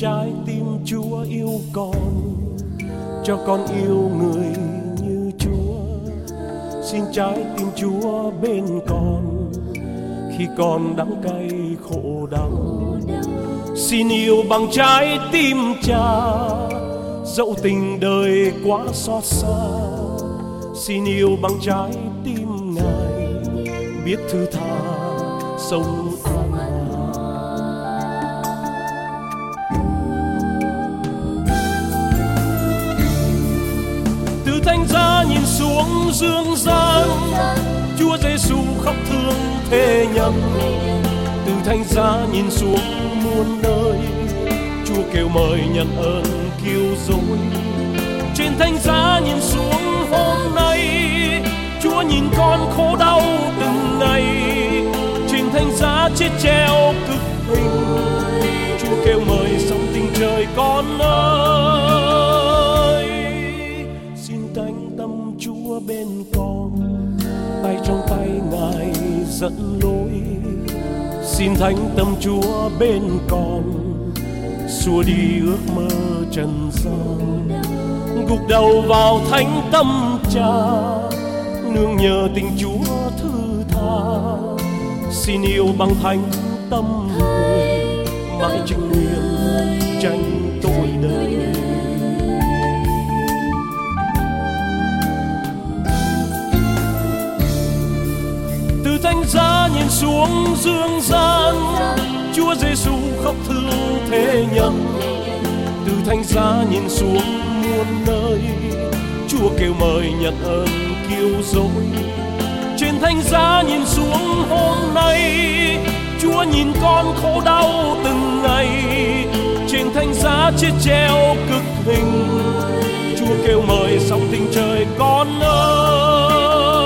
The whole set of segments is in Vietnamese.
trái tim Chúa yêu con, cho con yêu người như Chúa. Xin trái tim Chúa bên con khi con đắng cay khổ đau. Xin yêu bằng trái tim Cha, dẫu tình đời quá xót xa. Xin yêu bằng trái tim Ngài, biết thứ tha sống an hòa. Từ thánh giá nhìn xuống dương gian, Chúa Giêsu khóc thương thế nhân. Từ thánh giá nhìn xuống muôn nơi, Chúa kêu mời nhận ơn cứu rỗi. Trên thánh giá nhìn xuống hôm nay, Chúa nhìn con khổ đau từng ngày. Trên thánh giá chết treo cực hình, Chúa kêu mời sống tình trời con ơi. Xin thánh tâm Chúa bên con, tay trong tay Ngài dẫn lối. Xin thánh tâm Chúa bên con, xua đi ước mơ trần gian. Gục đầu vào thánh tâm Cha, nương nhờ tình Chúa thứ tha. Xin yêu bằng thánh tâm người, mãi chứng nguyện tranh tội đời. Từ thánh giá nhìn xuống dương gian, Chúa Giêsu khóc thương thế nhân. Từ thánh giá nhìn xuống muôn nơi, Chúa kêu mời nhận ơn cứu rỗi. Trên thánh giá nhìn xuống hôm nay, Chúa nhìn con khổ đau từng ngày. Trên thánh giá chết treo cực hình, Chúa kêu mời sống tình trời con ơi.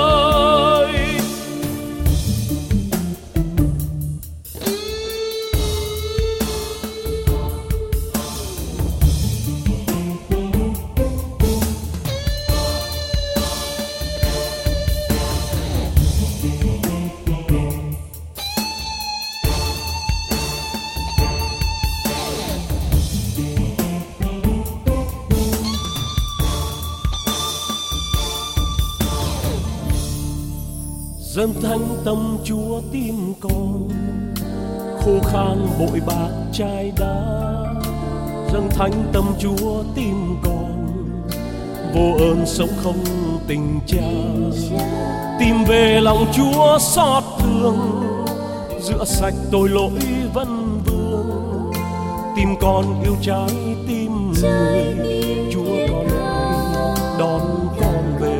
Dâng thánh tâm Chúa tim con, khô khan bội bạc chai đá. Dâng thánh tâm Chúa tim con, vô ơn sống không tình Cha. Tìm về lòng Chúa xót thương, rửa sạch tội lỗi vấn vương. Tim con yêu trái tim người, Chúa con ơi đón con về.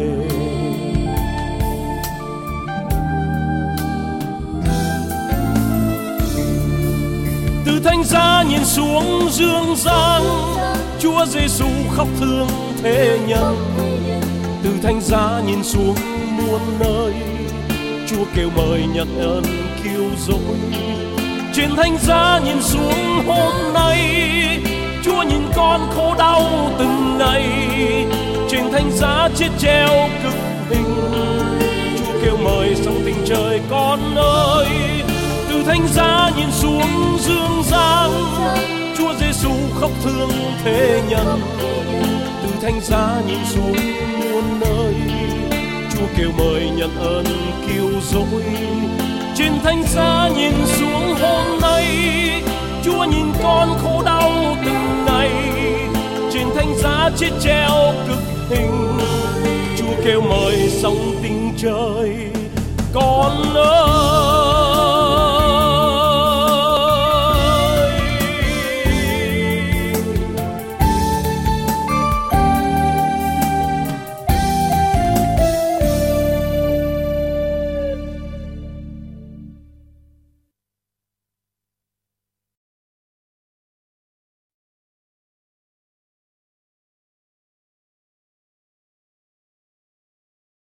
Từ thánh giá nhìn xuống dương gian, Chúa Giêsu khóc thương thế nhân. Từ thánh giá nhìn xuống muôn nơi, Chúa kêu mời nhận ơn cứu rỗi. Trên thánh giá nhìn xuống hôm nay, Chúa nhìn con khổ đau từng ngày. Trên thánh giá chết treo cực hình, Chúa kêu mời sống tình trời con ơi. Từ thánh giá nhìn xuống dương gian, Chúa Giêsu khóc thương thế nhân. Từ thánh giá nhìn xuống muôn nơi, Chúa kêu mời nhận ơn cứu rỗi. Trên thánh giá nhìn xuống hôm nay, Chúa nhìn con khổ đau từng ngày. Trên thánh giá chết treo cực hình, Chúa kêu mời sống tình trời con ơi.